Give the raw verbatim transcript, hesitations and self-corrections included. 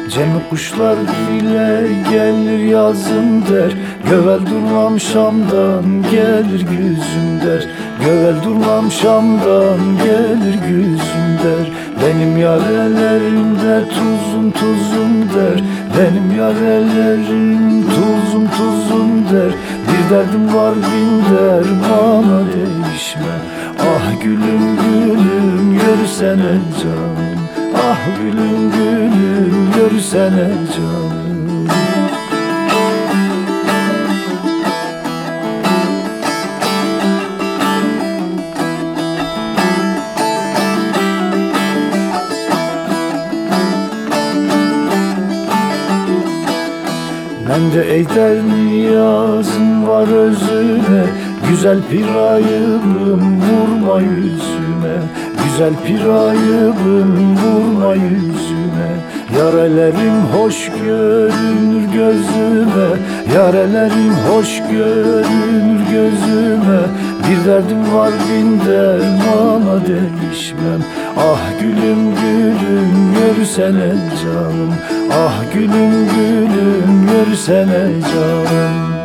Cem'i kuşlar bile gelir yazım der. Gövel durmam Şam'dan gelir güzüm der. Gövel durmam Şam'dan gelir güzüm der. Benim yarelerimde tuzum tuzum der. Benim yarelerim tuzum tuzum der. Bir derdim var bin dermana değişme. Ah gülüm gülüm yürüsene canım. Ah gülüm gülüm yürüsene canım. Ben de eyder niyazım var özüne. Güzel pirayımım vurma yüzüme. Güzel pirayımım vurma yüzüme. Yarelerim hoş görünür gözüme. Yarelerim hoş görünür gözüme. Bir derdim var bin dermana değişmem. Ah gülüm gülüm yürüsene canım. Ah gülüm gülüm yürüsene canım.